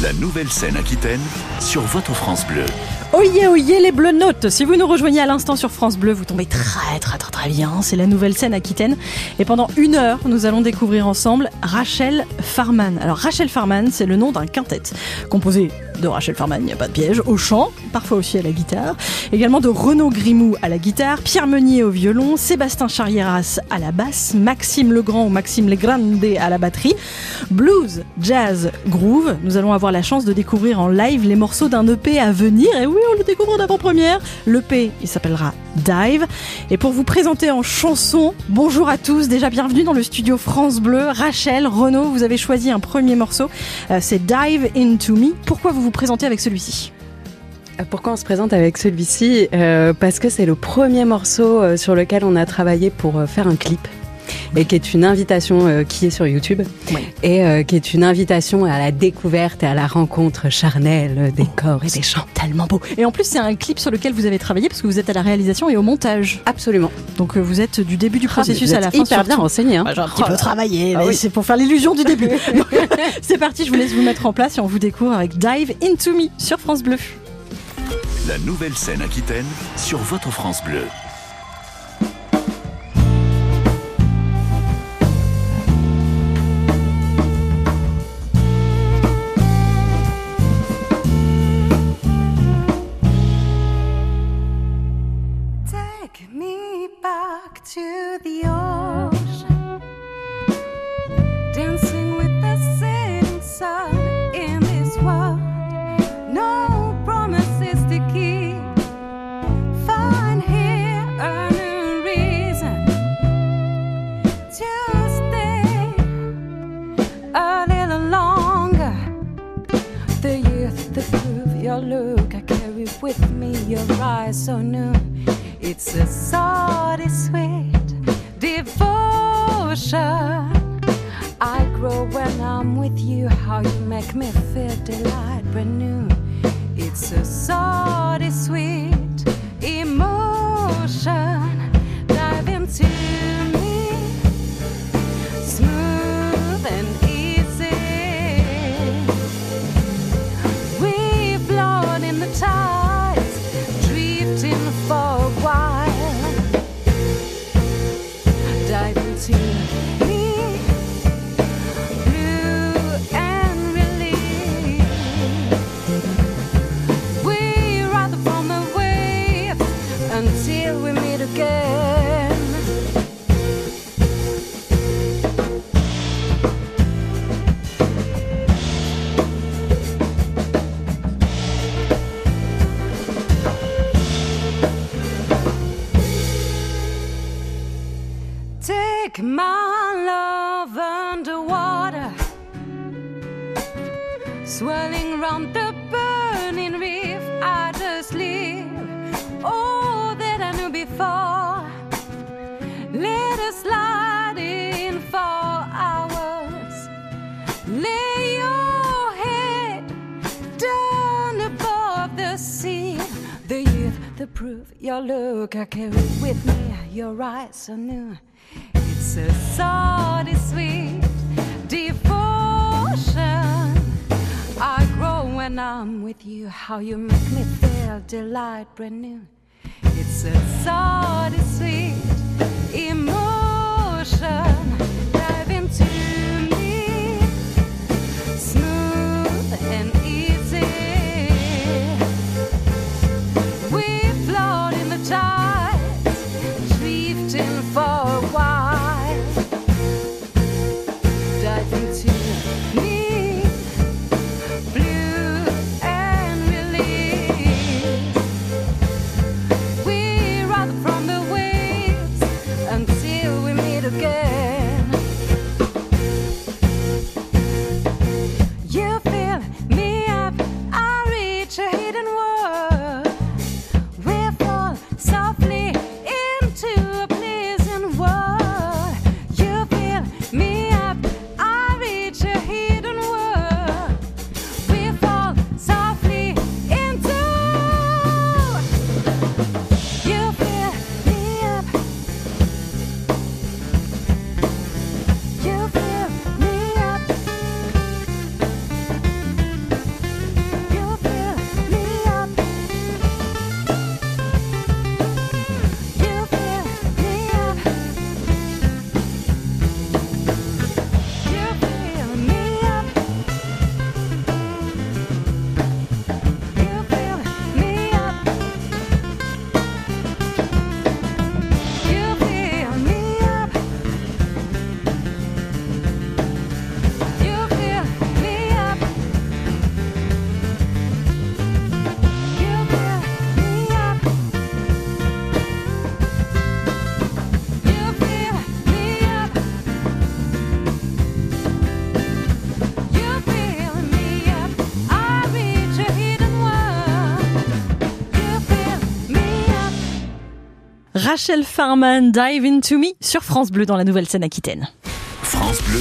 La nouvelle scène Aquitaine sur votre France Bleu. Oyez les Bleu Notes. Si vous nous rejoignez à l'instant sur France Bleu, vous tombez très bien. C'est la nouvelle scène Aquitaine. Et pendant 1 heure, nous allons découvrir ensemble Rachel Farman. Alors Rachel Farman, c'est le nom d'un quintet composé de Rachel Farman, il n'y a pas de piège, au chant, parfois aussi à la guitare. Également de Renaud Grimou à la guitare, Pierre Meunier au violon, Sébastien Charrieras à la basse, Maxime Legrand ou Maxime Legrande à la batterie. Blues, jazz, groove. Nous allons avoir la chance de découvrir en live les morceaux d'un EP à venir. Et oui, on le découvre en avant-première. L'EP, il s'appellera Dive. Et pour vous présenter en chanson, bonjour à tous, déjà bienvenue dans le studio France Bleu. Rachel, Renaud, vous avez choisi un premier morceau, c'est Dive Into Me. Pourquoi vous présentez avec celui-ci ? Pourquoi on se présente avec celui-ci ? Parce que c'est le premier morceau sur lequel on a travaillé pour faire un clip. Et qui est une invitation qui est sur YouTube, et qui est une invitation à la découverte et à la rencontre charnelle des corps et des chants. Tellement beau. Et en plus, c'est un clip sur lequel vous avez travaillé parce que vous êtes à la réalisation et au montage. Absolument. Donc vous êtes du début du processus à la fin. Hyper bien renseigné. Hein. J'ai un petit peu travaillé, mais c'est pour faire l'illusion du début. Donc, c'est parti, je vous laisse vous mettre en place et on vous découvre avec Dive Into Me sur France Bleu. La nouvelle scène Aquitaine sur votre France Bleu. To the ocean, dancing with the setting sun in this world. No promises to keep. Find here, earn a reason to stay a little longer. The youth, the proof, your look, I carry with me your eyes so new. It's a salty, sweet devotion. I grow when I'm with you. How you make me feel delight brand new. It's a salty, sweet emotion. Dive into me, smooth and easy. We've flown in the tides, drifting for a while. Dive into me, blue and relief. We ride from the waves until we meet again. Take my love underwater, swirling round the burning reef. I just live all that I knew before. Let us slide in for hours. Lay your head down above the sea. The youth, the proof, your look, I carry with me. Your eyes so new. It's a salty, sweet devotion. I grow when I'm with you. How you make me feel delight brand new. It's a salty, sweet emotion. Dive into me, smooth and easy. We float in the tides, drifting for a while. Dive into me, blue and relief. We ride from the waves until we meet again. Rachel Farman, Dive Into Me sur France Bleu dans la nouvelle scène Aquitaine. France Bleu,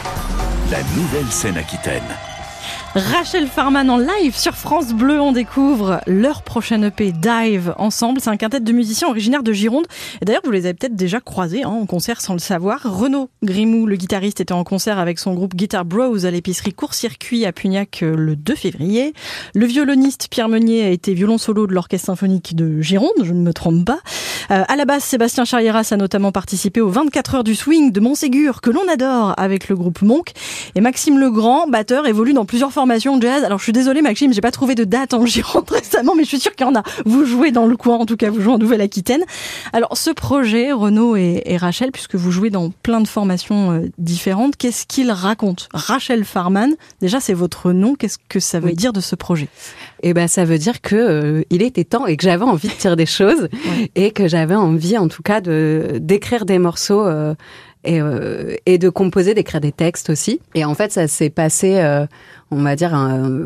la nouvelle scène Aquitaine. Rachel Farman en live sur France Bleu, on découvre leur prochaine EP Dive ensemble. C'est un quintet de musiciens originaires de Gironde. Et d'ailleurs, vous les avez peut-être déjà croisés en concert sans le savoir. Renaud Grimou, le guitariste, était en concert avec son groupe Guitar Bros à l'épicerie Court-Circuit à Pugnac le 2 février. Le violoniste Pierre Meunier a été violon solo de l'Orchestre Symphonique de Gironde, je ne me trompe pas. À la basse, Sébastien Charrieras a notamment participé aux 24 heures du swing de Montségur, que l'on adore avec le groupe Monk. Et Maxime Legrand, batteur, évolue dans plusieurs formation jazz. Alors je suis désolée Maxime, j'ai pas trouvé de date en Gironde récemment, mais je suis sûre qu'il y en a. Vous jouez dans le coin, en tout cas vous jouez en Nouvelle-Aquitaine. Alors ce projet, Renaud et Rachel, puisque vous jouez dans plein de formations différentes, qu'est-ce qu'il raconte? Rachel Farman, déjà c'est votre nom, qu'est-ce que ça veut dire de ce projet? Eh ben ça veut dire que il était temps et que j'avais envie de dire des choses et que j'avais envie en tout cas d'écrire des morceaux et de composer, d'écrire des textes aussi. Et en fait ça s'est passé on va dire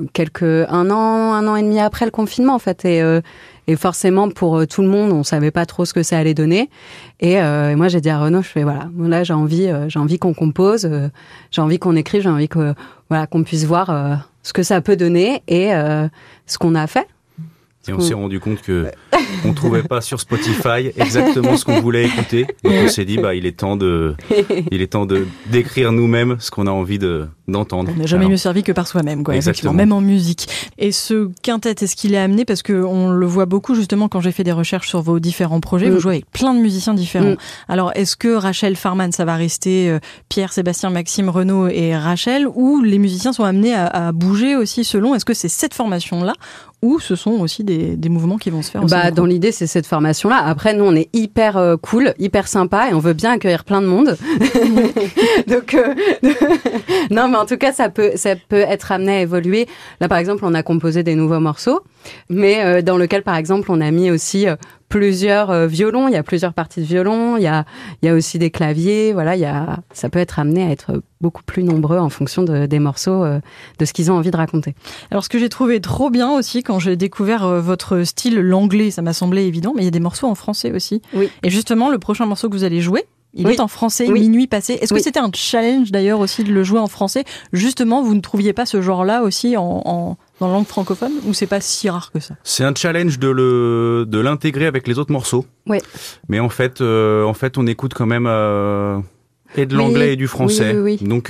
un an et demi après le confinement en fait et forcément pour tout le monde on savait pas trop ce que ça allait donner et moi j'ai dit à Renaud, je fais voilà, là j'ai envie qu'on compose, j'ai envie qu'on écrive, j'ai envie que voilà qu'on puisse voir ce que ça peut donner et ce qu'on a fait. Et on s'est rendu compte que on trouvait pas sur Spotify exactement ce qu'on voulait écouter. Donc on s'est dit il est temps de d'écrire nous-mêmes ce qu'on a envie d'entendre. On n'a jamais mieux servi que par soi-même, quoi. Exactement. Même en musique. Et ce quintet, est-ce qu'il est amené, parce que on le voit beaucoup justement quand j'ai fait des recherches sur vos différents projets, vous jouez avec plein de musiciens différents. Alors est-ce que Rachel Farman, ça va rester Pierre, Sébastien, Maxime, Renaud et Rachel, ou les musiciens sont amenés à bouger aussi selon? Est-ce que c'est cette formation-là? Ou ce sont aussi des mouvements qui vont se faire aussi dans l'idée, c'est cette formation-là. Après, nous, on est hyper cool, hyper sympa et on veut bien accueillir plein de monde. Donc, non, mais en tout cas, ça peut être amené à évoluer. Là, par exemple, on a composé des nouveaux morceaux, mais dans lequel, par exemple, on a mis aussi plusieurs violons. Il y a plusieurs parties de violon. Il y a aussi des claviers. Voilà, ça peut être amené à être beaucoup plus nombreux en fonction des morceaux, de ce qu'ils ont envie de raconter. Alors, ce que j'ai trouvé trop bien aussi quand j'ai découvert votre style, l'anglais, ça m'a semblé évident, mais il y a des morceaux en français aussi. Oui. Et justement, le prochain morceau que vous allez jouer, il est en français, Minuit passé. Est-ce que c'était un challenge d'ailleurs aussi de le jouer en français? Justement, vous ne trouviez pas ce genre-là aussi dans langue francophone, ou c'est pas si rare que ça? C'est un challenge de l'intégrer avec les autres morceaux. Oui. Mais en fait, on écoute quand même et de l'anglais et du français. Oui. Donc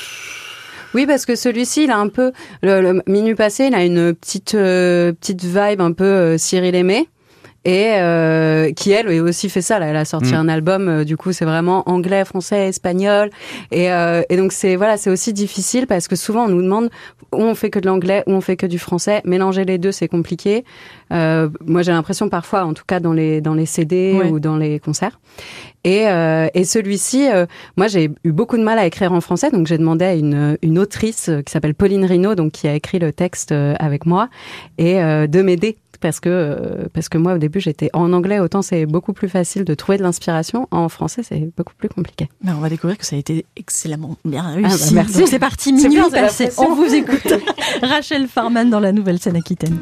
oui, parce que celui-ci, il a un peu le Minuit passé, il a une petite vibe un peu Cyril Aimé. Et qui elle aussi fait ça là, elle a sorti un album du coup c'est vraiment anglais, français, espagnol et donc c'est aussi difficile parce que souvent on nous demande où on fait que de l'anglais, où on fait que du français, mélanger les deux c'est compliqué. Moi j'ai l'impression parfois en tout cas dans les CD ou dans les concerts. Et celui-ci, moi j'ai eu beaucoup de mal à écrire en français, donc j'ai demandé à une autrice qui s'appelle Pauline Rinaud, donc qui a écrit le texte avec moi, et de m'aider parce que moi au début j'étais en anglais, autant c'est beaucoup plus facile de trouver de l'inspiration, en français c'est beaucoup plus compliqué. Ben, on va découvrir que ça a été excellemment bien réussi. Merci. Donc c'est parti, Minuit passé. On vous écoute. Rachel Farman dans la nouvelle scène Aquitaine.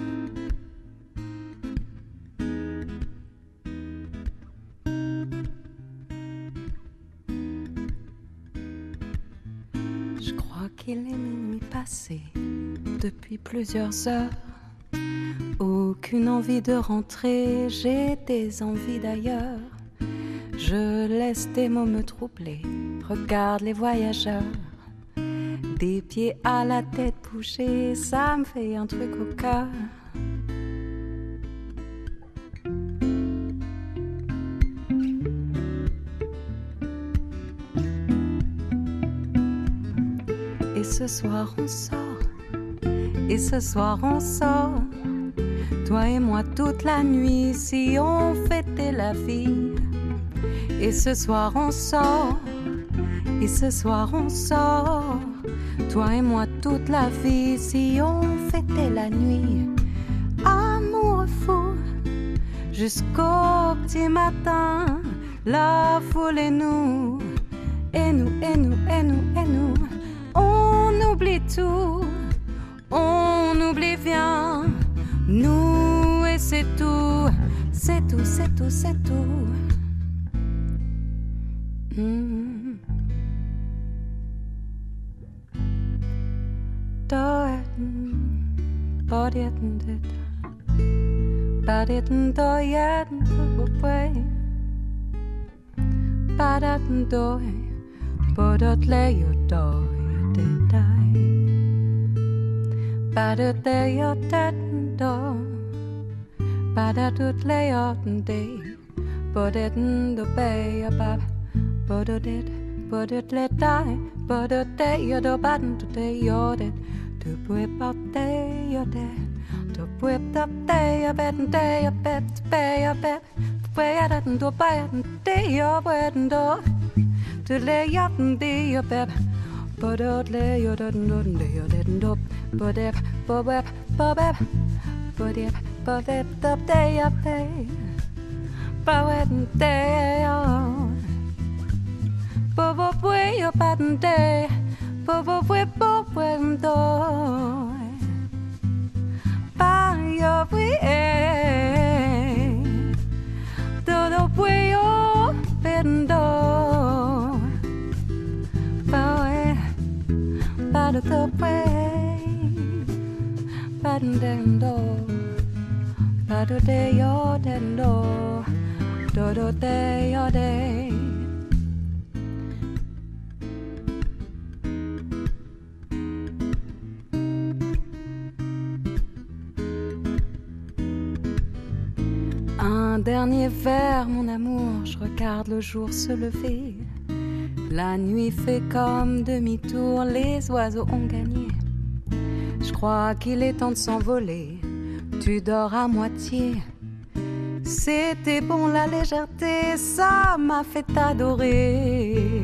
Je crois qu'il est minuit passé depuis plusieurs heures. Aucune envie de rentrer, j'ai des envies d'ailleurs. Je laisse tes mots me troubler, regarde les voyageurs. Des pieds à la tête bouchée, ça me fait un truc au cœur. Et ce soir on sort, et ce soir on sort. Toi et moi toute la nuit, si on fêtait la vie. Et ce soir on sort, et ce soir on sort. Toi et moi toute la vie, si on fêtait la nuit. Amour fou, jusqu'au petit matin. La foule et nous, et nous, et nous, et nous, et nous. On oublie tout, on oublie bien. Nous et c'est tout, c'est tout, c'est tout, c'est tout. Un dernier verre, mon amour, je regarde le jour se lever. La nuit fait comme demi-tour, les oiseaux ont gagné. Je crois qu'il est temps de s'envoler, tu dors à moitié. C'était bon la légèreté, ça m'a fait adorer.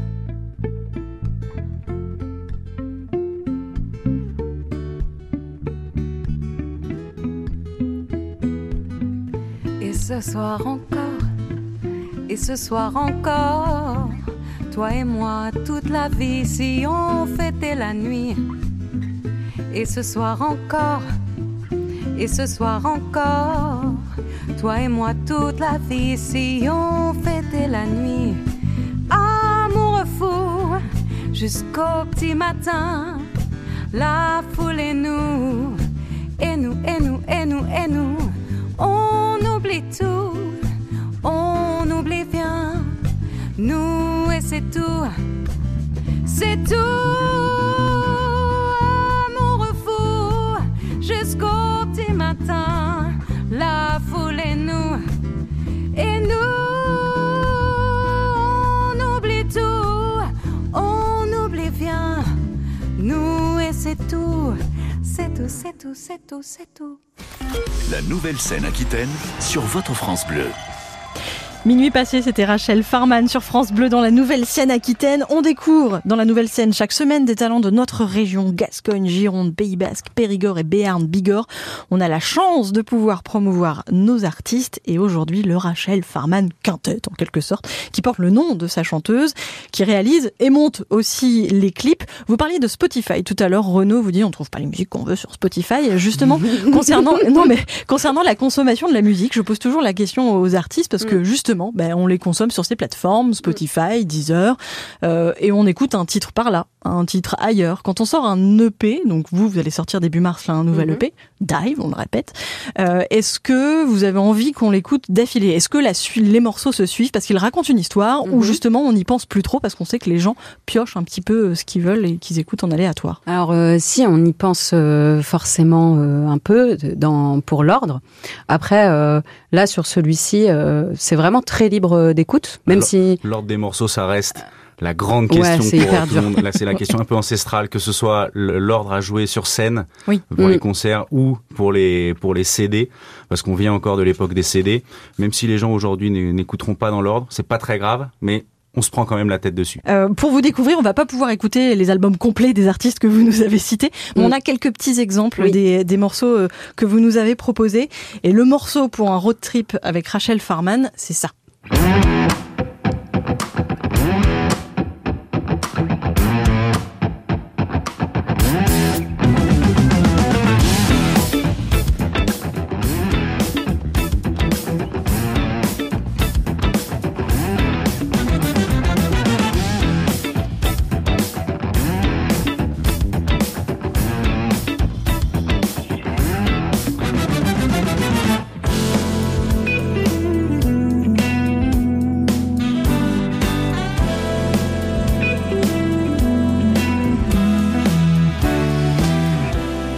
Et ce soir encore, et ce soir encore, toi et moi toute la vie si on fêtait la nuit. Et ce soir encore, et ce soir encore, toi et moi toute la vie si on fêtait la nuit. Amoureux fou jusqu'au petit matin, la foule et nous, et nous, et nous, et nous, et nous. On oublie tout, on oublie bien, nous et c'est tout, c'est tout. Amoureux fou jusqu'au petit matin, la foule et nous, on oublie tout, on oublie bien, nous et c'est tout, c'est tout, c'est tout, c'est tout, c'est tout. La nouvelle scène Aquitaine sur votre France Bleu. Minuit passé, c'était Rachel Farman sur France Bleu dans la nouvelle scène Aquitaine. On découvre dans la nouvelle scène chaque semaine des talents de notre région, Gascogne, Gironde, Pays Basque, Périgord et Béarn, Bigorre. On a la chance de pouvoir promouvoir nos artistes et aujourd'hui le Rachel Farman Quintet en quelque sorte, qui porte le nom de sa chanteuse, qui réalise et monte aussi les clips. Vous parliez de Spotify tout à l'heure, Renaud vous dit on trouve pas les musiques qu'on veut sur Spotify. Justement, concernant la consommation de la musique, je pose toujours la question aux artistes parce que justement, on les consomme sur ces plateformes, Spotify, Deezer, et on écoute un titre par là, un titre ailleurs. Quand on sort un EP, donc vous allez sortir début mars là, un nouvel EP, Dive, on le répète, est-ce que vous avez envie qu'on l'écoute d'affilée? Est-ce que les morceaux se suivent parce qu'ils racontent une histoire ou justement on n'y pense plus trop parce qu'on sait que les gens piochent un petit peu ce qu'ils veulent et qu'ils écoutent en aléatoire? Alors si, on y pense forcément un peu pour l'ordre. Après, là sur celui-ci, c'est vraiment très libre d'écoute, même si l'ordre des morceaux, ça reste la grande question pour tout le monde. Là, c'est la question un peu ancestrale, que ce soit l'ordre à jouer sur scène pour les concerts ou pour les CD, parce qu'on vient encore de l'époque des CD. Même si les gens aujourd'hui n'écouteront pas dans l'ordre, c'est pas très grave, mais on se prend quand même la tête dessus. Pour vous découvrir, on va pas pouvoir écouter les albums complets des artistes que vous nous avez cités. Mais on a quelques petits exemples des morceaux que vous nous avez proposés. Et le morceau pour un road trip avec Rachel Farman, c'est ça.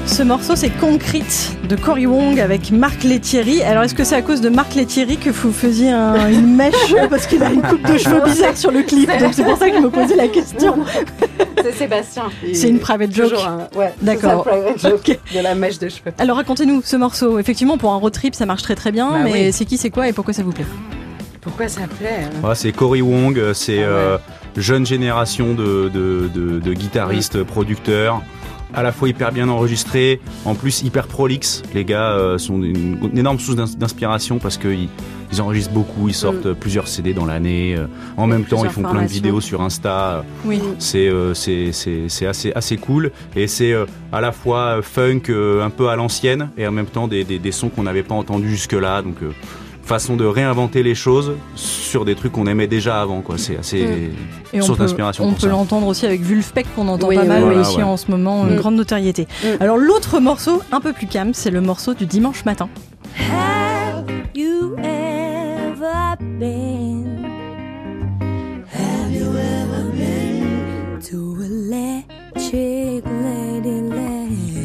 Ce morceau, c'est Concrete de Cory Wong avec Marc Lettieri. Alors, est-ce que c'est à cause de Marc Lettieri que vous faisiez une mèche parce qu'il a une coupe de cheveux bizarre sur le clip? Donc, c'est pour ça que je me posais la question. C'est Sébastien. C'est une private joke. Ouais, d'accord. C'est ça, private joke de la mèche de cheveux. Alors, racontez-nous ce morceau. Effectivement, pour un road trip, ça marche très très bien. Mais oui. C'est qui, c'est quoi et pourquoi ça vous plaît? Pourquoi ça plaît C'est Cory Wong. C'est jeune génération de guitaristes, producteurs. À la fois hyper bien enregistrés, en plus hyper prolixes. Les gars sont une énorme source d'inspiration parce qu'ils enregistrent beaucoup, ils sortent plusieurs CD dans l'année. En même temps, ils font plein de vidéos sur Insta. Oui. C'est assez cool. Et c'est à la fois funk un peu à l'ancienne et en même temps des sons qu'on n'avait pas entendus jusque-là. Donc façon de réinventer les choses sur des trucs qu'on aimait déjà avant, quoi. C'est assez source d'inspiration. On peut l'entendre aussi avec Vulfpeck qu'on entend pas mal ici en ce moment, une grande notoriété. Alors l'autre morceau, un peu plus calme, c'est le morceau du dimanche matin. Have you ever been? Have you ever been to Electric Ladyland?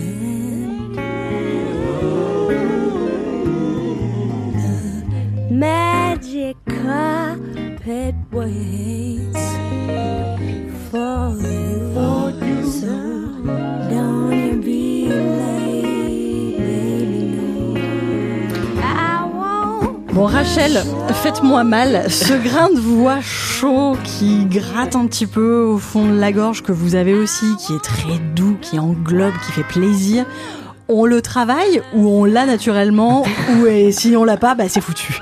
Magic carpet waits for you. So don't you be late, baby, no. I won't. Bon, Rachel, faites-moi mal. Ce grain de voix chaud qui gratte un petit peu au fond de la gorge que vous avez aussi, qui est très doux, qui englobe, qui fait plaisir. On le travaille ou on l'a naturellement ou si on l'a pas, c'est foutu.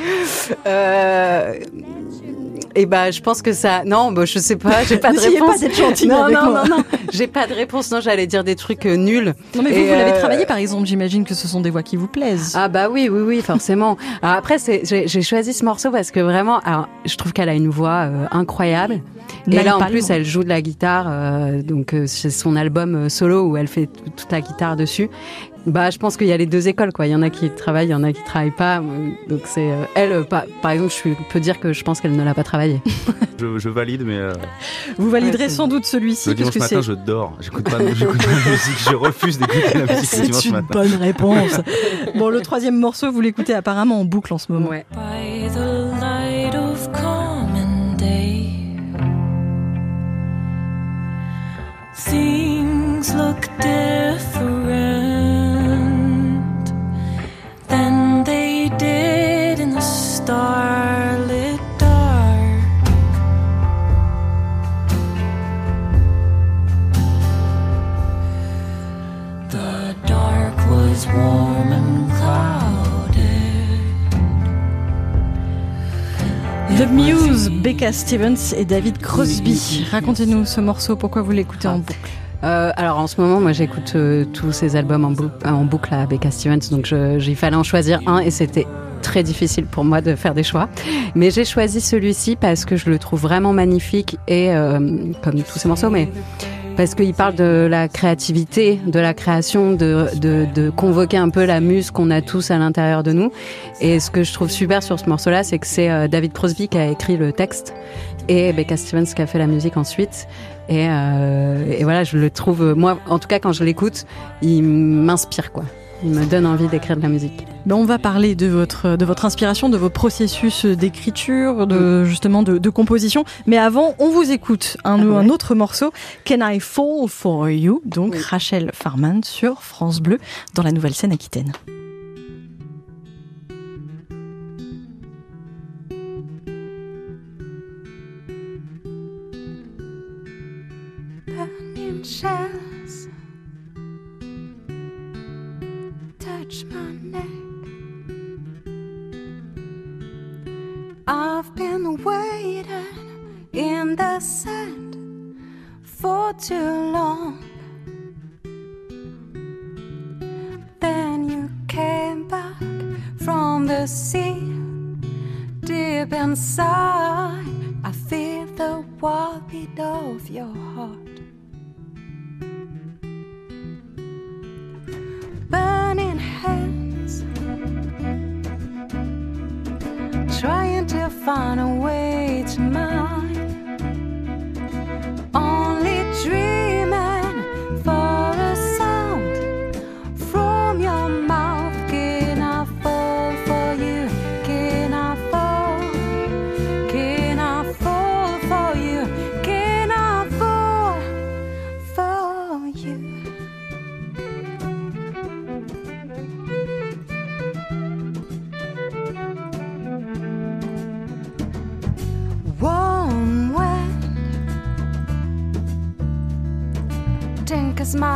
Je pense que ça. Non, je sais pas, j'ai pas de réponse. Pas d'être gentil avec moi. Non, j'ai pas de réponse. Non, j'allais dire des trucs nuls. Non, mais vous l'avez travaillé, par exemple. J'imagine que ce sont des voix qui vous plaisent. Ah oui, forcément. Alors après, j'ai choisi ce morceau parce que vraiment, je trouve qu'elle a une voix incroyable. Et là, en plus, elle joue de la guitare. Donc, c'est son album solo où elle fait toute la guitare dessus. Je pense qu'il y a les deux écoles, quoi. Il y en a qui travaillent, il y en a qui travaillent pas. Donc c'est elle, par exemple, je peux dire que je pense qu'elle ne l'a pas travaillé. Je valide, mais vous validerez sans doute celui-ci. Le dimanche matin, je dors. J'écoute pas de musique. Je refuse d'écouter la musique le dimanche matin. C'est une bonne réponse. Bon, le troisième morceau, vous l'écoutez apparemment en boucle en ce moment. Ouais. By the light of common day, things look different than they did in the starlit dark. The dark was warm and clouded. The Muse, Becca Stevens et David Crosby. Racontez-nous ce morceau, pourquoi vous l'écoutez en boucle? Alors en ce moment, moi j'écoute tous ces albums en boucle à Becca Stevens, donc il fallait en choisir un et c'était très difficile pour moi de faire des choix. Mais j'ai choisi celui-ci parce que je le trouve vraiment magnifique et comme tous ces morceaux, mais parce qu'il parle de la créativité, de la création, de convoquer un peu la muse qu'on a tous à l'intérieur de nous. Et ce que je trouve super sur ce morceau-là, c'est que c'est David Crosby qui a écrit le texte et Becca Stevens qui a fait la musique ensuite. Et voilà, je le trouve, moi, en tout cas, quand je l'écoute, il m'inspire, quoi. Il me donne envie d'écrire de la musique. On va parler de votre inspiration, de vos processus d'écriture, justement de composition. Mais avant, on vous écoute un autre morceau, Can I Fall For You, donc Rachel Farman sur France Bleu, dans la nouvelle scène aquitaine. Burning shells touch my neck. I've been waiting in the sand for too long. Then you came back from the sea. Deep inside, I feel the wild beat of your heart. Burning hands, trying to find a way to mine. Only dreaming for a sound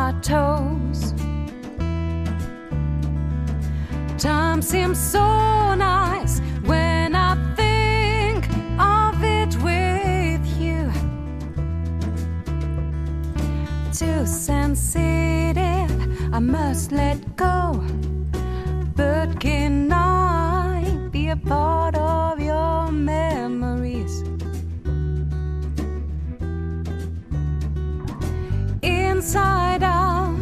our toes. Time seems so nice when I think of it with you. Too sensitive, I must let go. But can I be a part of your memories? Inside out,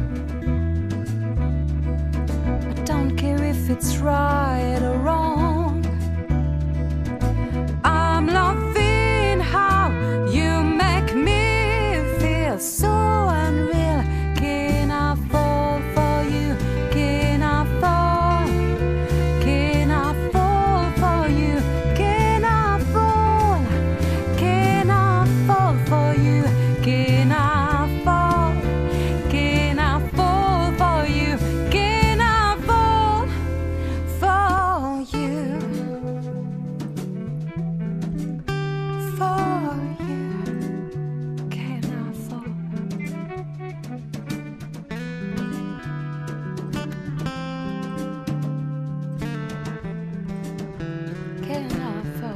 I don't care if it's right or wrong. I'm loving how you make me feel so unreal. Can I fall for you? Can I fall? Can I fall for you? Can I fall? Can I fall for you? Can I fall? Can I fall for you? Can I fall for you? For you. Can I fall? Can I fall?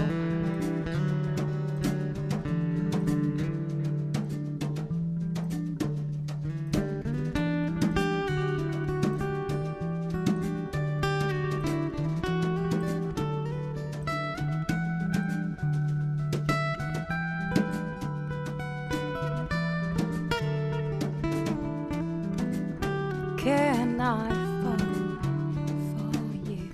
Can I fall for you?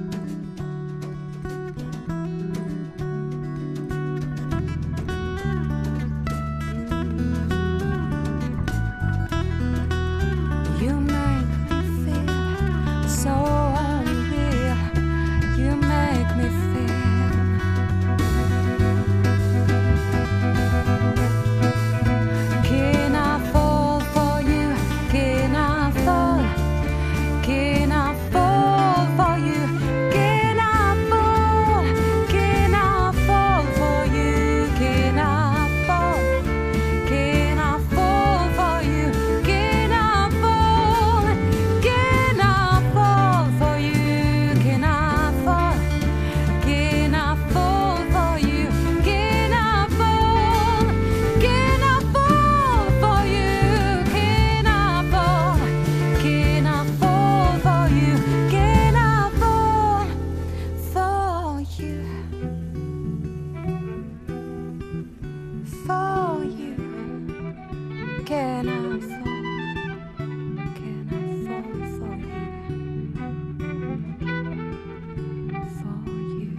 You make me feel so unreal. You make me feel. Can I fall for you? Can I fall? Can I fall for you? Can I fall? Can I fall for you? Can I fall? Can I fall for you? Can I fall? Can I fall for you? Can I fall? Can I fall for you? Can I fall? Can I fall for you? Can I fall? Can I fall for you? Can I fall for you? For you. Can I fall? Can I fall for you? For you.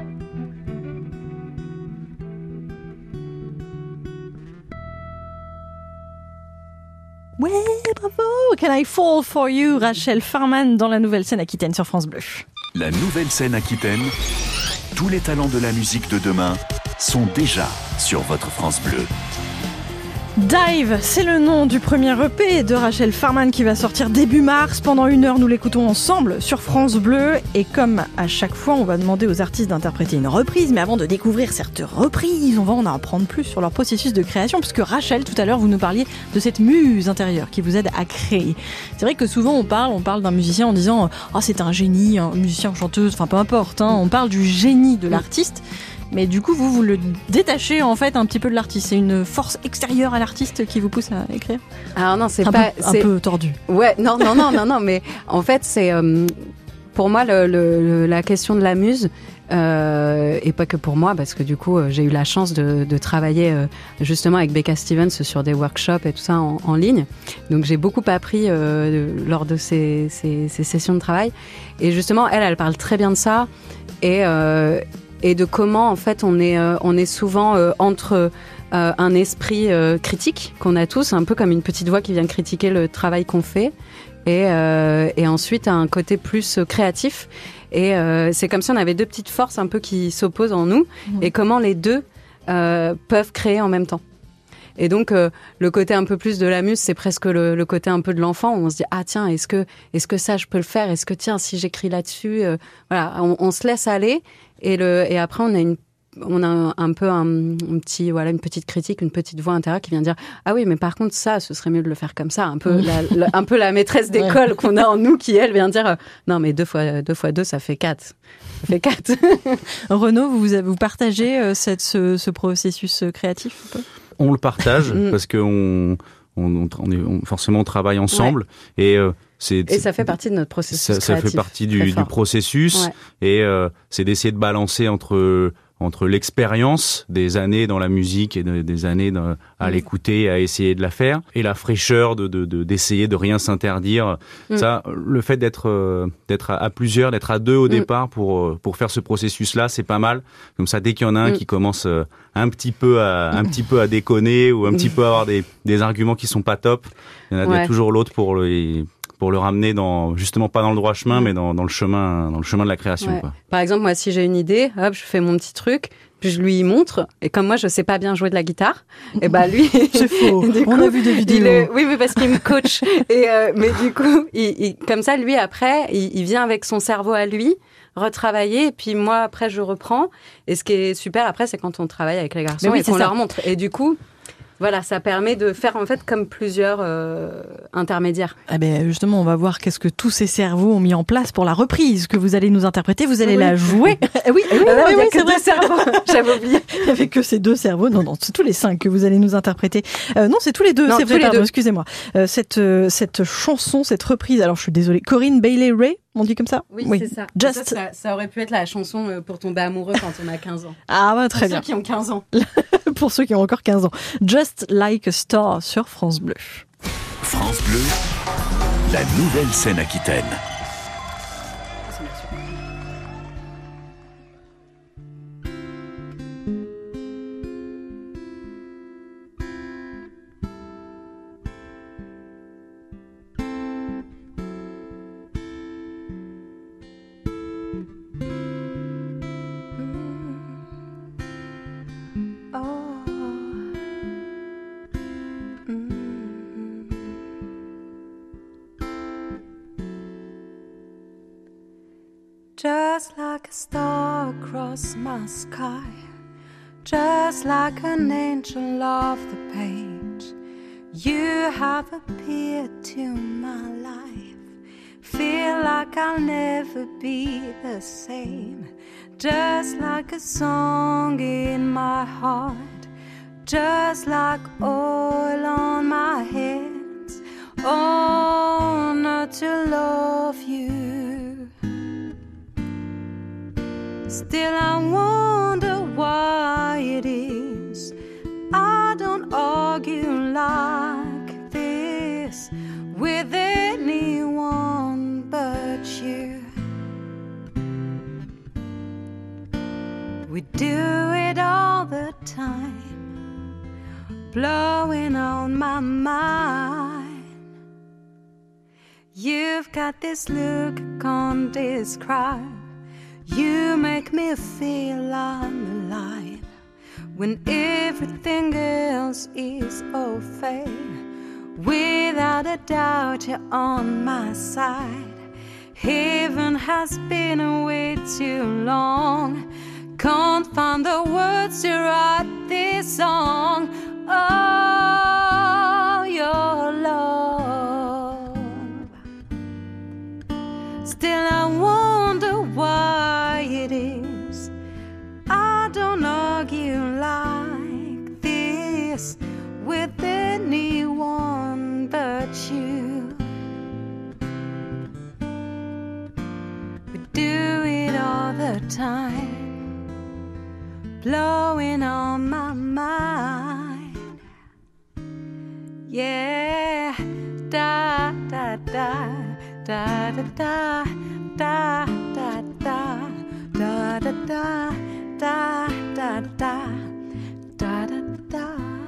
Ouais, bravo! Can I fall for you? Rachel Farman dans la nouvelle scène Aquitaine sur France Bleu. La nouvelle scène Aquitaine, tous les talents de la musique de demain sont déjà sur votre France Bleu. Dive, c'est le nom du premier EP de Rachel Farman qui va sortir début mars. Pendant 1 heure, nous l'écoutons ensemble sur France Bleu. Et comme à chaque fois, on va demander aux artistes d'interpréter une reprise. Mais avant de découvrir cette reprise, on va en apprendre plus sur leur processus de création. Puisque Rachel, tout à l'heure, vous nous parliez de cette muse intérieure qui vous aide à créer. C'est vrai que souvent, on parle d'un musicien en disant « Ah, c'est un génie, un musicien, une chanteuse », enfin peu importe. Hein, on parle du génie de l'artiste. Mais du coup, vous le détachez en fait un petit peu de l'artiste. C'est une force extérieure à l'artiste qui vous pousse à écrire. Alors non, c'est un pas peu, un peu tordu. Ouais, non. Mais en fait, c'est pour moi la question de la muse. Et pas que pour moi, parce que du coup, j'ai eu la chance de travailler justement avec Becca Stevens sur des workshops et tout ça en ligne. Donc j'ai beaucoup appris lors de ces sessions de travail. Et justement, elle parle très bien de ça. Et de comment en fait on est souvent entre un esprit critique qu'on a tous, un peu comme une petite voix qui vient critiquer le travail qu'on fait, et ensuite un côté plus créatif. Et c'est comme si on avait deux petites forces un peu qui s'opposent en nous, et comment les deux peuvent créer en même temps. Et donc le côté un peu plus de la muse, c'est presque le côté un peu de l'enfant où on se dit ah tiens, est-ce que ça je peux le faire, est-ce que tiens si j'écris là-dessus, voilà, on se laisse aller et après on a on a un peu une petite critique, une petite voix intérieure qui vient dire ah oui, mais par contre ça, ce serait mieux de le faire comme ça. Un peu un peu la maîtresse d'école qu'on a en nous qui elle vient dire non mais 2 fois 2 ça fait 4. Ça fait 4. Renaud, vous partagez ce processus créatif un peu ? On le partage parce que forcément on travaille ensemble et ça fait partie de notre processus créatif. Ça fait partie du processus et c'est d'essayer de balancer entre l'expérience des années dans la musique et des années à l'écouter, à essayer de la faire, et la fraîcheur d'essayer de rien s'interdire. Ça, le fait d'être à plusieurs, d'être à 2 au départ pour faire ce processus-là, c'est pas mal. Comme ça, dès qu'il y en a un qui commence un petit peu à déconner ou un petit peu à avoir des arguments qui sont pas top, il y a toujours l'autre pour le ramener justement pas dans le droit chemin, mais dans le chemin de la création. Quoi. Par exemple, moi, si j'ai une idée, hop, je fais mon petit truc, puis je lui montre, et comme moi, je sais pas bien jouer de la guitare, et lui... C'est faux, on a vu des vidéos. Oui, mais parce qu'il me coach. Mais du coup, comme ça, lui, après, il vient avec son cerveau à lui, retravailler, et puis moi, après, je reprends. Et ce qui est super, après, c'est quand on travaille avec les garçons et qu'on leur montre. Et du coup... Voilà, ça permet de faire en fait comme plusieurs intermédiaires. Eh ben justement, on va voir qu'est-ce que tous ces cerveaux ont mis en place pour la reprise que vous allez nous interpréter. Vous allez la jouer. Oui, c'est vrai. Cerveaux. J'avais oublié. Il n'y avait que ces 2 cerveaux. Non, c'est tous les 5 que vous allez nous interpréter. Non, c'est tous les 2. C'est vrai, excusez-moi. Cette chanson, cette reprise. Alors, je suis désolée. Corinne Bailey Rae. On dit comme ça ? Oui, c'est ça. Ça aurait pu être la chanson pour tomber amoureux quand on a 15 ans. Ah ouais, très bien. Pour ceux qui ont 15 ans. Pour ceux qui ont encore 15 ans. Just Like a Star sur France Bleu. France Bleu, la nouvelle scène aquitaine. Just like a star across my sky, just like an angel off the page, you have appeared to my life. Feel like I'll never be the same, just like a song in my heart, just like oil on my hands. Oh, not to love you. Still I wonder why it is I don't argue like this with anyone but you. We do it all the time, blowing on my mind. You've got this look I can't describe. You make me feel I'm alive when everything else is all fake. Without a doubt, you're on my side. Heaven has been away too long. Can't find the words to write this song. Oh, your love. Still I wonder why it is I don't argue like this with anyone but you. We do it all the time, blowing on my mind. Yeah, da da da da da da da da da da da da da da da da da da.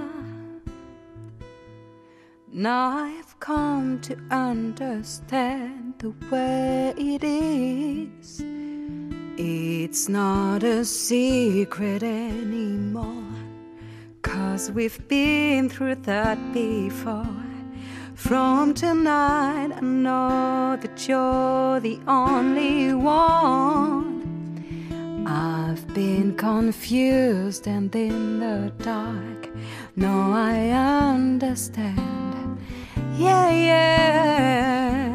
Now I've come to understand the way it is. It's not a secret anymore, 'cause we've been through that before. From tonight I know that you're the only one. I've been confused and in the dark. No, I understand. Yeah, yeah.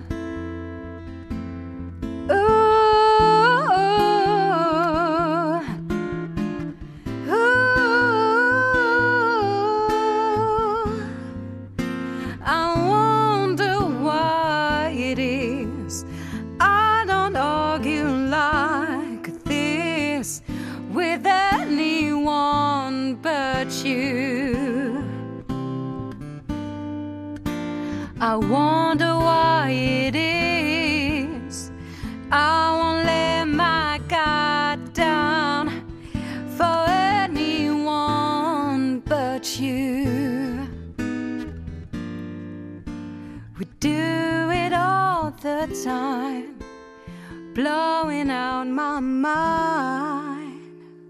Ooh, ooh. I wonder why it is I don't argue like this with anyone but you. I wonder why it is I won't let my guard down for anyone but you. We do it all the time, blowing out my mind,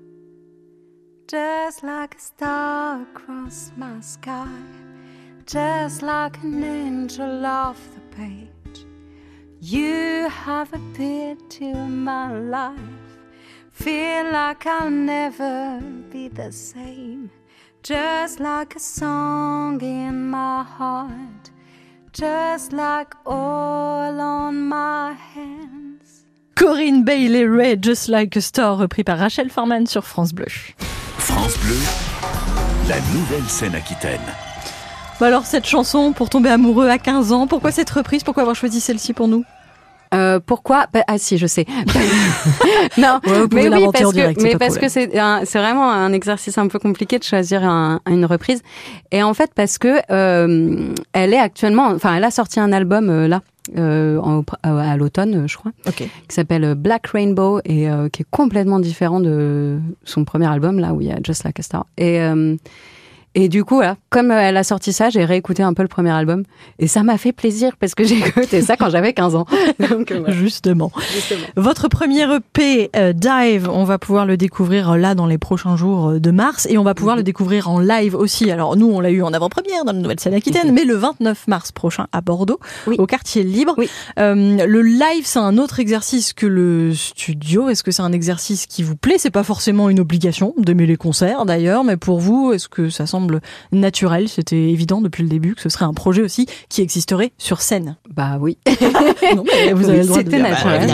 just like a star across my sky, just like an angel off the page. You have appeared to my life. Feel like I'll never be the same. Just like a song in my heart, just like oil on my hands. Corinne Bailey Rae, Just Like a Star, repris par Rachel Farman sur France Bleu. France Bleu, la nouvelle scène aquitaine. Bah alors cette chanson pour tomber amoureux à 15 ans, pourquoi cette reprise? Pourquoi avoir choisi celle-ci pour nous? Pourquoi? Ah si, je sais. Non, ouais, mais oui, parce que c'est vraiment un exercice un peu compliqué de choisir une reprise. Et en fait, parce que elle est actuellement, enfin, elle a sorti un album là à l'automne, je crois, okay, qui s'appelle Black Rainbow et qui est complètement différent de son premier album là où il y a Just Like a Star. Et du coup, voilà, comme elle a sorti ça, j'ai réécouté un peu le premier album. Et ça m'a fait plaisir parce que j'ai écouté ça quand j'avais 15 ans. Donc, voilà. Justement. Votre premier EP, Dive, on va pouvoir le découvrir là dans les prochains jours de mars. Et on va pouvoir le découvrir en live aussi. Alors nous, on l'a eu en avant-première dans la nouvelle scène aquitaine, mais le 29 mars prochain à Bordeaux, au Quartier Libre. Oui. Le live, c'est un autre exercice que le studio. Est-ce que c'est un exercice qui vous plaît? C'est pas forcément une obligation d'aimer les concerts d'ailleurs, mais pour vous, est-ce que ça semble naturel? C'était évident depuis le début que ce serait un projet aussi qui existerait sur scène. Bah oui. Non, mais vous avez le droit c'était de naturel.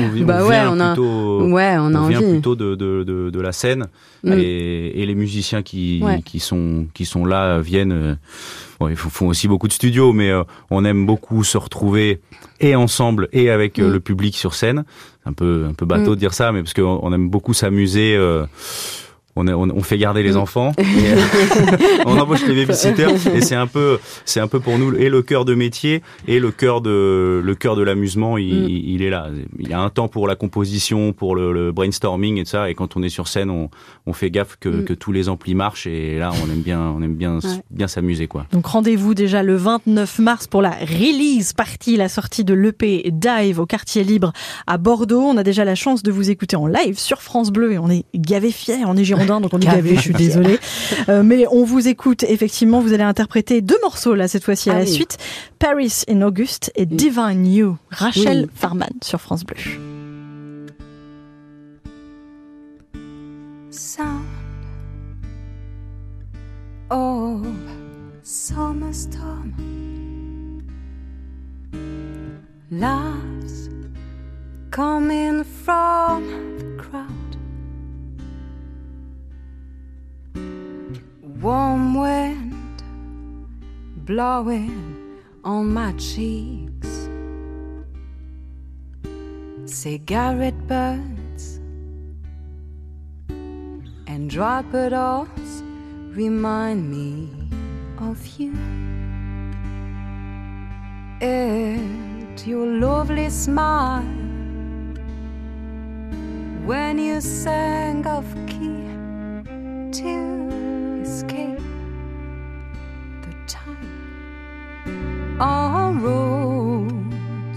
On vient envie plutôt de la scène et les musiciens qui sont là viennent. Ils font aussi beaucoup de studios, mais on aime beaucoup se retrouver et ensemble et avec le public sur scène. Un peu bateau de dire ça, mais parce qu'on aime beaucoup s'amuser. On fait garder les enfants, et, on embauche les babysitters, et c'est un peu pour nous et le cœur de métier et le cœur de l'amusement. Il est là. Il y a un temps pour la composition, pour le brainstorming et tout ça. Et quand on est sur scène, on fait gaffe que tous les amplis marchent. Et là, on aime bien s'amuser, quoi. Donc rendez-vous déjà le 29 mars pour la release party, la sortie de l'EP Dive au Quartier Libre à Bordeaux. On a déjà la chance de vous écouter en live sur France Bleu et on est gavés fiers. On est Girondins, donc on dit gavé, je suis désolée. Mais on vous écoute, effectivement, vous allez interpréter 2 morceaux là, cette fois-ci à la suite. Paris in August et Divine You. Rachel Farman sur France Bleu. Sound of summer storm, laughs coming from the crowd. Warm wind blowing on my cheeks, cigarette burns and dry petals remind me of you and your lovely smile when you sang off key to escape the time on road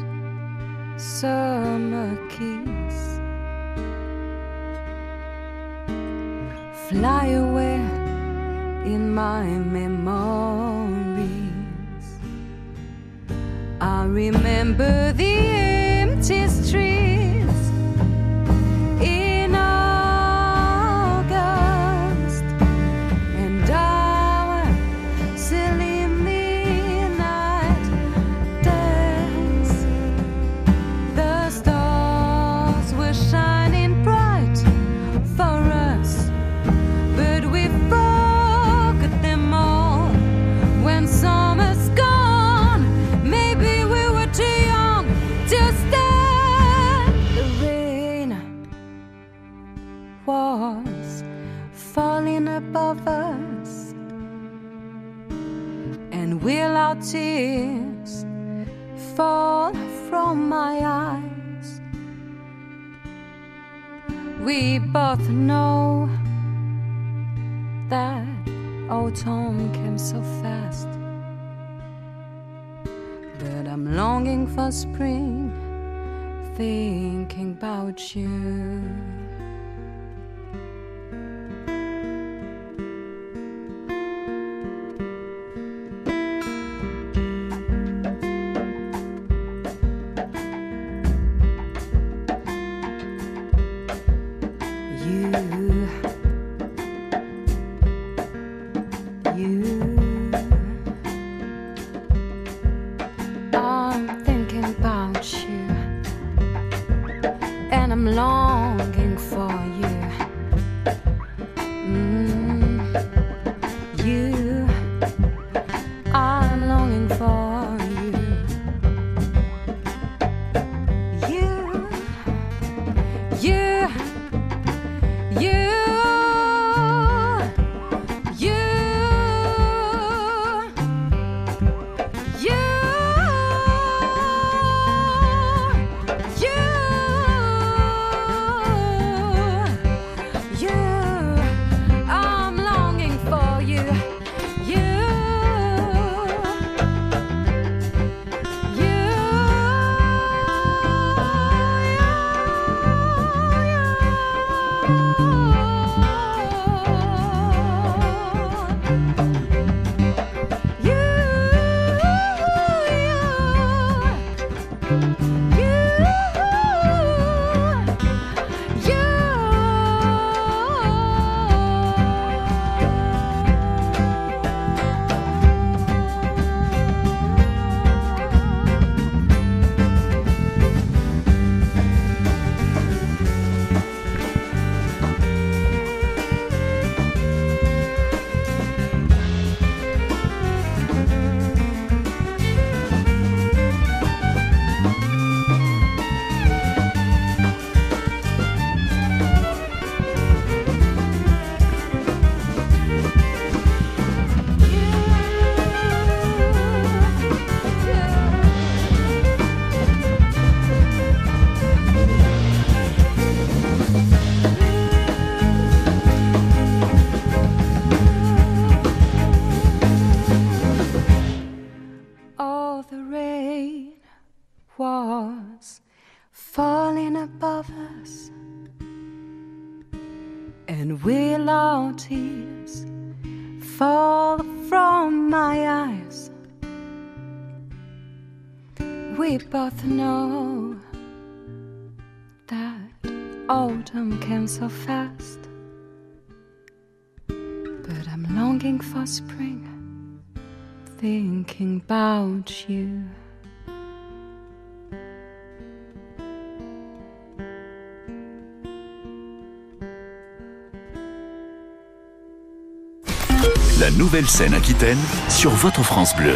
summer kiss. Fly away in my memories. I remember the empty streets in our above us? And will our tears fall from my eyes? We both know that autumn came so fast, but I'm longing for spring, thinking about you. And will our tears fall from my eyes? We both know that autumn came so fast, but I'm longing for spring, thinking about you. La nouvelle scène aquitaine sur votre France Bleu.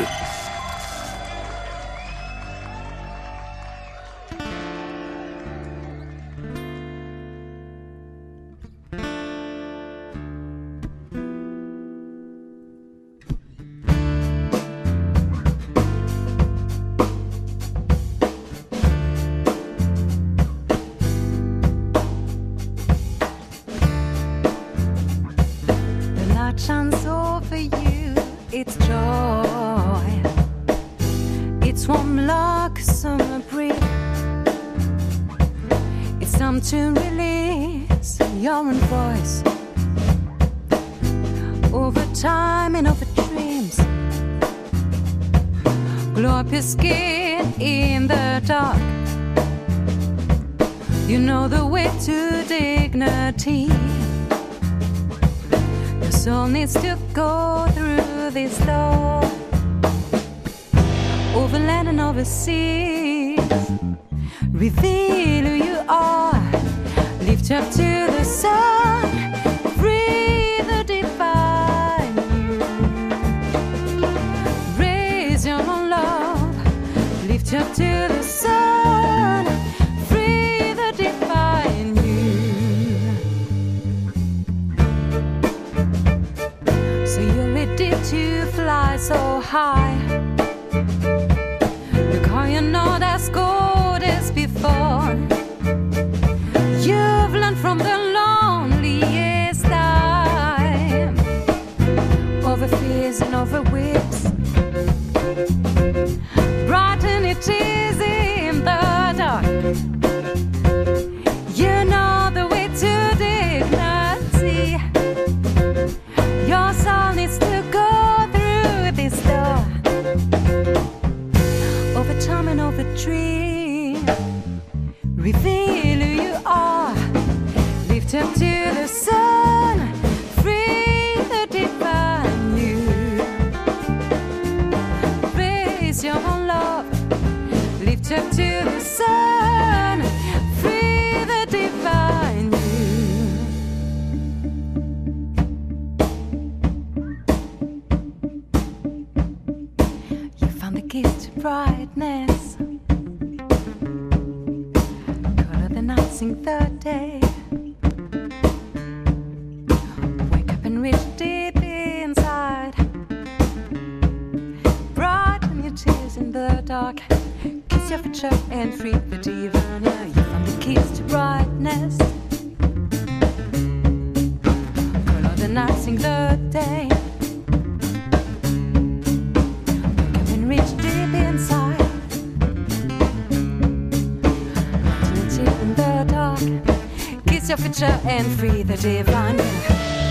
Chance over you, it's joy, it's warm luck, summer breeze. It's time to release your own voice over time and over dreams. Glow up your skin in the dark. You know the way to dignity. Soul needs to go through this door, over land and over seas. Reveal who you are, lift up to the sun, breathe the divine you. Raise your own love, lift up to the sun, breathe the divine you. sun, free the divine you. You found the gift to brightness, color the night, sing the day. Wake up and reach deep inside, brighten your tears in the dark. Kiss your future and free the divine. Yeah, you found the keys to brightness, color the night, sing the day. Wake up and reach deep inside, brighten your tears in the dark. Kiss your future and free the divine. Yeah.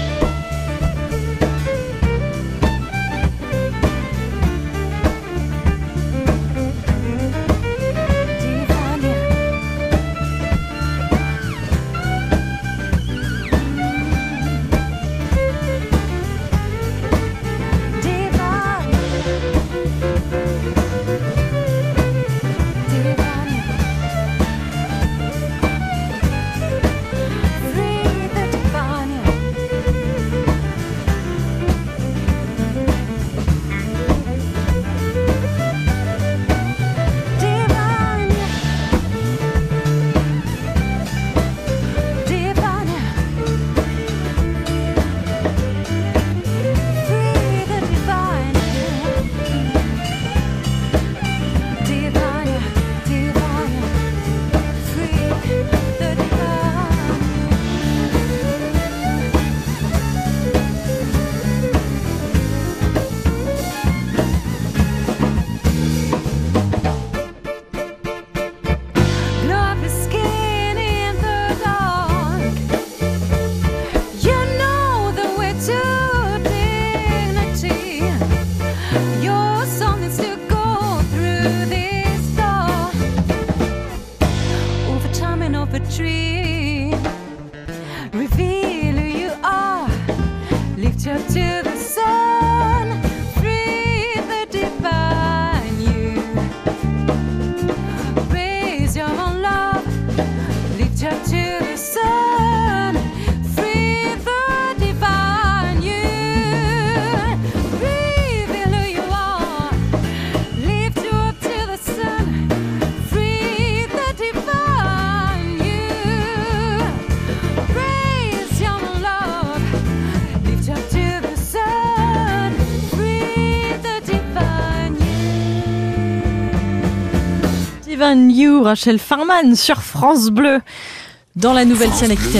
Divine You, Rachel Farman sur France Bleu, dans la nouvelle scène aquitaine.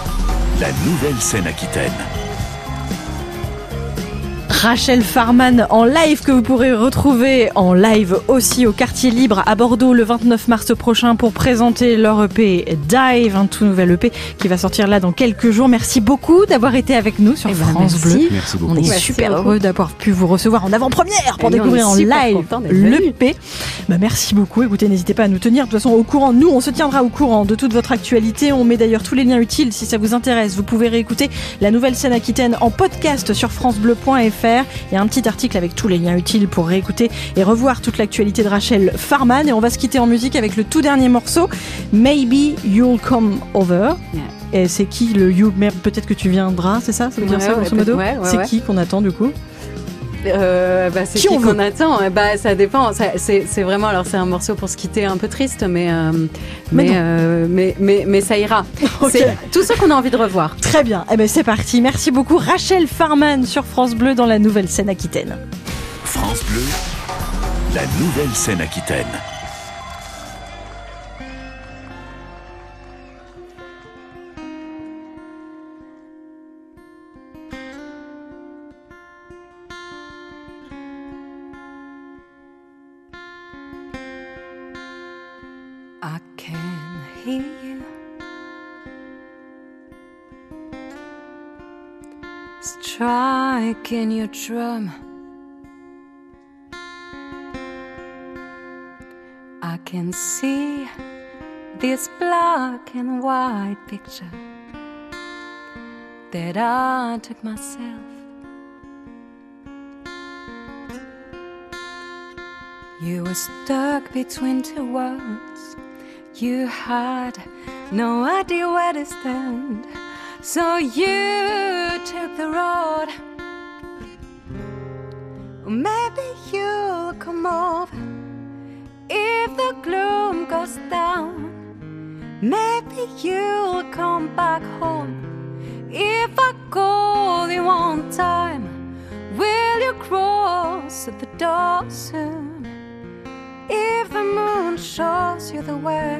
La nouvelle scène aquitaine. Rachel Farman en live, que vous pourrez retrouver en live aussi au Quartier Libre à Bordeaux le 29 mars prochain pour présenter leur EP Dive, un tout nouvel EP qui va sortir là dans quelques jours. Merci beaucoup d'avoir été avec nous sur France Bleu. Merci beaucoup. On est super heureux d'avoir pu vous recevoir en avant-première pour découvrir en live l'EP. Merci beaucoup. Écoutez, n'hésitez pas à nous tenir de toute façon au courant. Nous, on se tiendra au courant de toute votre actualité. On met d'ailleurs tous les liens utiles si ça vous intéresse. Vous pouvez réécouter la nouvelle scène aquitaine en podcast sur francebleu.fr. Il y a un petit article avec tous les liens utiles pour réécouter et revoir toute l'actualité de Rachel Farman. Et on va se quitter en musique avec le tout dernier morceau, Maybe You'll Come Over. Yeah. Et c'est qui le You? Peut-être que tu viendras, c'est ça? Ça veut dire ça, grosso modo? C'est qui qu'on attend du coup? C'est qui qu'on attend? Ça dépend. C'est vraiment, alors c'est un morceau pour se quitter un peu triste, mais ça ira. Okay. C'est tout ce qu'on a envie de revoir. Très bien. C'est parti. Merci beaucoup, Rachel Farman sur France Bleu dans la nouvelle scène aquitaine. France Bleu, la nouvelle scène aquitaine. I can hear you striking your drum. I can see this black and white picture that I took myself. You were stuck between two worlds, You had no idea where to stand, so you took the road. Maybe you'll come over if the gloom goes down. Maybe you'll come back home if I call you one time. Will you cross at the door soon if the moon shows you the way?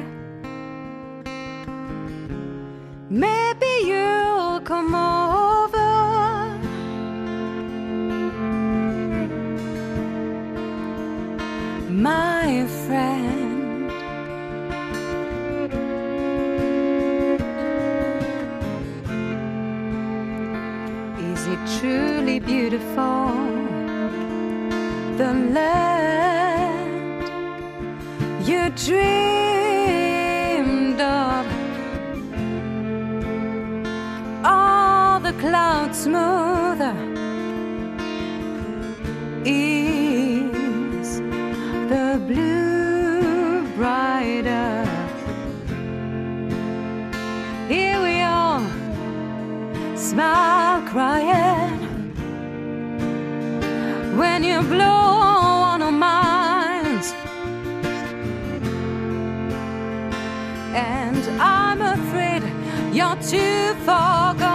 Maybe you'll come over. My friend, is it truly beautiful, the land you dreamed of? All the clouds smoother, is the blue brighter? Here we are, smile crying, when you blow on our minds. And I'm afraid you're too far gone.